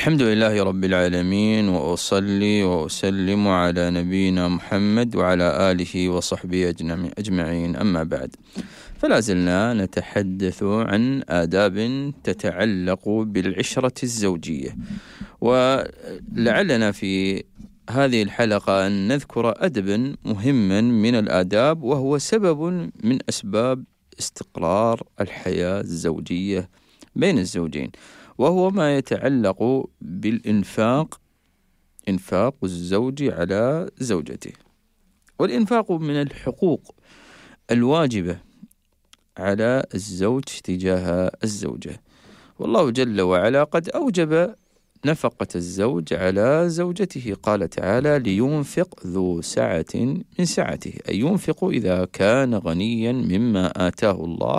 الحمد لله رب العالمين، وأصلي وأسلم على نبينا محمد وعلى آله وصحبه أجمعين، أما بعد. فلا زلنا نتحدث عن آداب تتعلق بالعشرة الزوجية، ولعلنا في هذه الحلقة أن نذكر أدبا مهما من الآداب، وهو سبب من أسباب استقرار الحياة الزوجية بين الزوجين، وهو ما يتعلق بالإنفاق، إنفاق الزوج على زوجته. والإنفاق من الحقوق الواجبة على الزوج تجاه الزوجة، والله جل وعلا قد أوجب نفقة الزوج على زوجته. قال تعالى: لينفق ذو سعة من سعته، أي ينفق إذا كان غنيا مما آتاه الله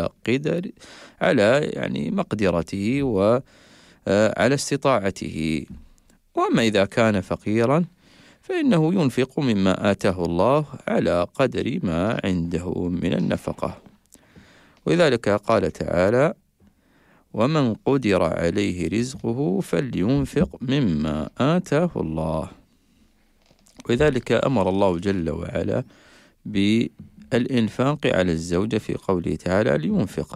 على مقدرته وعلى استطاعته. وأما إذا كان فقيرا فإنه ينفق مما آتاه الله على قدر ما عنده من النفقة. ولذلك قال تعالى: ومن قدر عليه رزقه فلينفق مما آتاه الله. ولذلك أمر الله جل وعلا بالإنفاق على الزوجة في قوله تعالى: لينفق.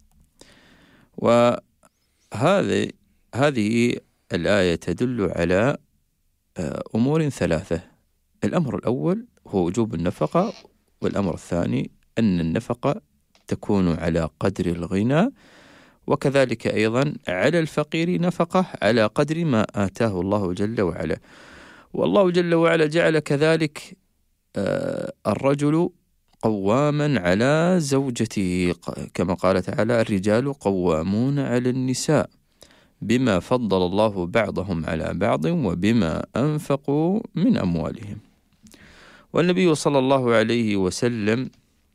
وهذه الآية تدل على أمور ثلاثة. الأمر الأول هو وجوب النفقة، والأمر الثاني أن النفقة تكون على قدر الغنى، وكذلك أيضا على الفقير نفقة على قدر ما آتاه الله جل وعلا. والله جل وعلا جعل كذلك الرجل قواما على زوجته، كما قال تعالى: الرجال قوامون على النساء بما فضل الله بعضهم على بعض وبما أنفقوا من أموالهم. والنبي صلى الله عليه وسلم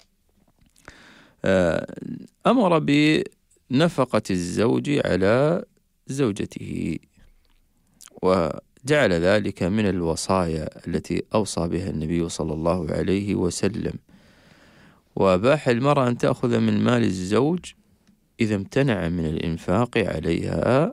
أمر بنفقة الزوج على زوجته، وجعل ذلك من الوصايا التي أوصى بها النبي صلى الله عليه وسلم. وأباح المرأة أن تأخذ من مال الزوج إذا امتنع من الإنفاق عليها،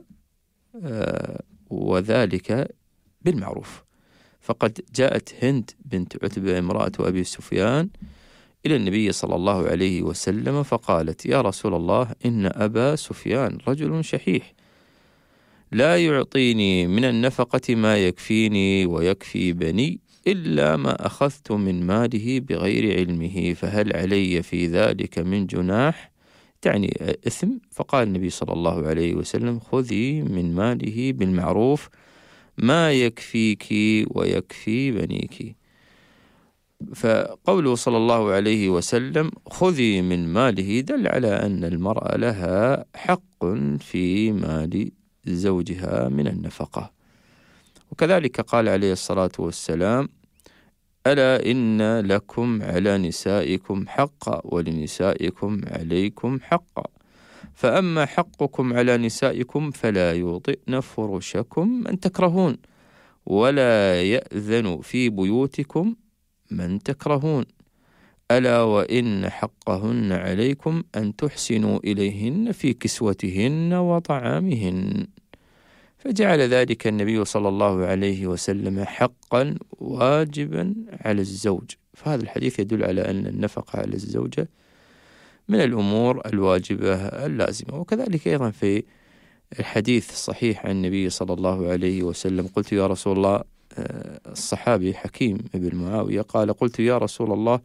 وذلك بالمعروف. فقد جاءت هند بنت عتبة امرأة أبي سفيان إلى النبي صلى الله عليه وسلم فقالت: يا رسول الله، إن أبا سفيان رجل شحيح لا يعطيني من النفقة ما يكفيني ويكفي بني إلا ما أخذت من ماله بغير علمه، فهل علي في ذلك من جناح؟ تعني إثم. فقال النبي صلى الله عليه وسلم: خذي من ماله بالمعروف ما يكفيك ويكفي بنيك. فقوله صلى الله عليه وسلم خذي من ماله دل على أن المرأة لها حق في مال زوجها من النفقة. وكذلك قال عليه الصلاة والسلام: ألا إن لكم على نسائكم حقا ولنسائكم عليكم حقا، فأما حقكم على نسائكم فلا يوطئن فرشكم من تكرهون، ولا يأذن في بيوتكم من تكرهون، ألا وإن حقهن عليكم أن تحسنوا إليهن في كسوتهن وطعامهن. فجعل ذلك النبي صلى الله عليه وسلم حقا واجبا على الزوج. فهذا الحديث يدل على أن النفقة على الزوجة من الأمور الواجبة اللازمة. وكذلك أيضا في الحديث الصحيح عن النبي صلى الله عليه وسلم: قلت يا رسول الله، الصحابي حكيم بن معاوية قال: قلت يا رسول الله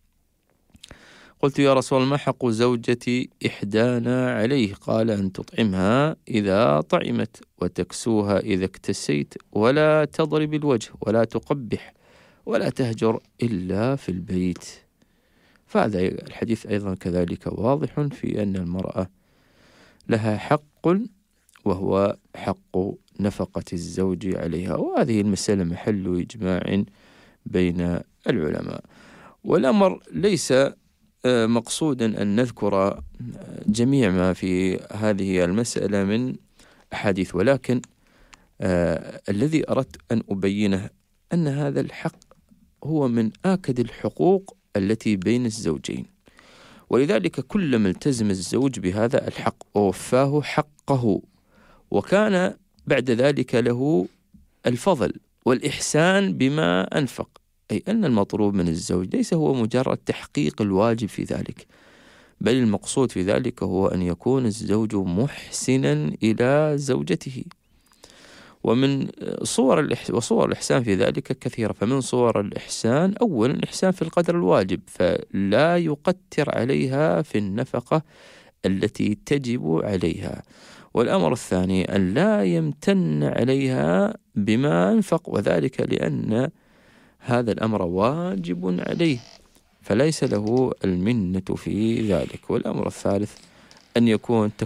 ما حق زوجتي إحدانا عليه؟ قال: أن تطعمها إذا طعمت، وتكسوها إذا اكتسيت، ولا تضرب الوجه، ولا تقبح، ولا تهجر إلا في البيت. فهذا الحديث أيضا كذلك واضح في أن المرأة لها حق، وهو حق نفقة الزوج عليها. وهذه المسألة محل إجماع بين العلماء. والأمر ليس مقصودا أن نذكر جميع ما في هذه المسألة من أحاديث، ولكن الذي أردت أن أبينه أن هذا الحق هو من آكد الحقوق التي بين الزوجين، ولذلك كلما التزم الزوج بهذا الحق ووفاه حقه وكان بعد ذلك له الفضل والإحسان بما أنفق، أي أن المطلوب من الزوج ليس هو مجرد تحقيق الواجب في ذلك، بل المقصود في ذلك هو أن يكون الزوج محسنا إلى زوجته. ومن صور الإحسان في ذلك كثيرة، فمن صور الإحسان أولا الإحسان في القدر الواجب، فلا يقتر عليها في النفقة التي تجب عليها. والأمر الثاني أن لا يمتن عليها بما أنفق، وذلك لأن هذا الأمر واجب عليه فليس له المنة في ذلك. والأمر الثالث أن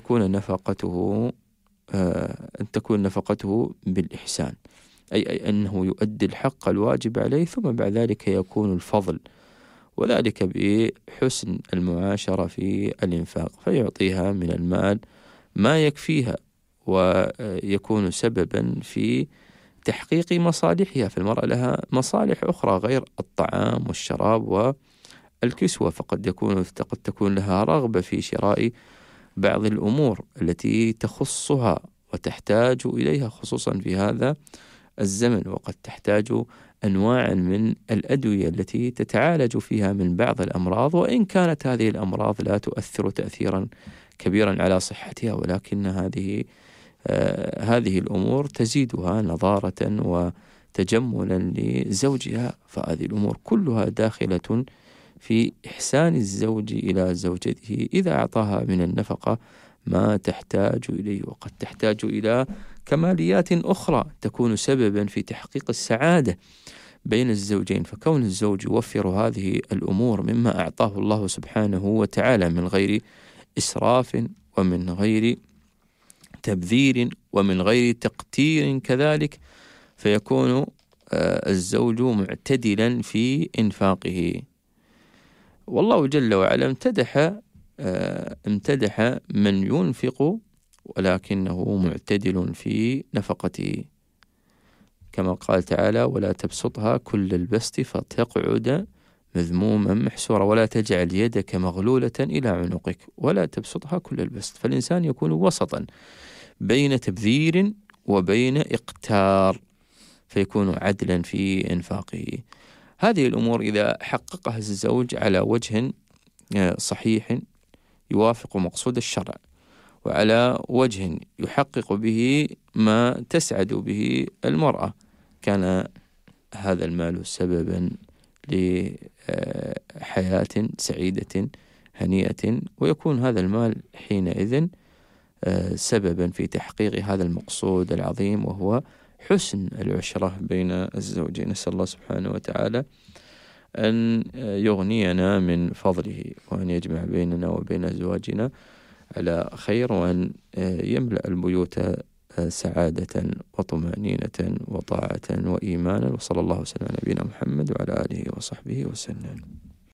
تكون نفقته بالإحسان، أي أنه يؤدي الحق الواجب عليه، ثم بعد ذلك يكون الفضل، وذلك بحسن المعاشرة في الإنفاق، فيعطيها من المال ما يكفيها ويكون سببا في تحقيق مصالحها. فالمرأة لها مصالح أخرى غير الطعام والشراب والكسوة، قد تكون لها رغبة في شراء بعض الأمور التي تخصها وتحتاج إليها خصوصا في هذا الزمن، وقد تحتاج أنواع من الأدوية التي تتعالج فيها من بعض الأمراض، وإن كانت هذه الأمراض لا تؤثر تأثيرا كبيرا على صحتها، ولكن هذه الأمور تزيدها نضارة وتجملا لزوجها. فهذه الأمور كلها داخلة في إحسان الزوج إلى زوجته إذا أعطاها من النفقة ما تحتاج إليه، وقد تحتاج إلى كماليات أخرى تكون سببا في تحقيق السعادة بين الزوجين. فكون الزوج يوفر هذه الأمور مما أعطاه الله سبحانه وتعالى من غير إسراف ومن غير تبذير ومن غير تقتير كذلك، فيكون الزوج معتدلا في إنفاقه. والله جل وعلا امتدح من ينفق ولكنه معتدل في نفقته، كما قال تعالى: ولا تبسطها كل البسط فتقعد مذموما محسورا، ولا تجعل يدك مغلولة إلى عنقك ولا تبسطها كل البسط. فالإنسان يكون وسطا بين تبذير وبين إقتار، فيكون عدلا في إنفاقه. هذه الأمور إذا حققها الزوج على وجه صحيح يوافق مقصود الشرع، وعلى وجه يحقق به ما تسعد به المرأة، كان هذا المال سببا لحياة سعيدة هنيئة، ويكون هذا المال حينئذ سببا في تحقيق هذا المقصود العظيم، وهو حسن العشرة بين الزوجين. نسأل الله سبحانه وتعالى أن يغنينا من فضله، وأن يجمع بيننا وبين أزواجنا على خير، وأن يملأ البيوت سعادة وطمأنينة وطاعة وإيمانا. وصلى الله وسلم على نبينا محمد وعلى آله وصحبه وسلم.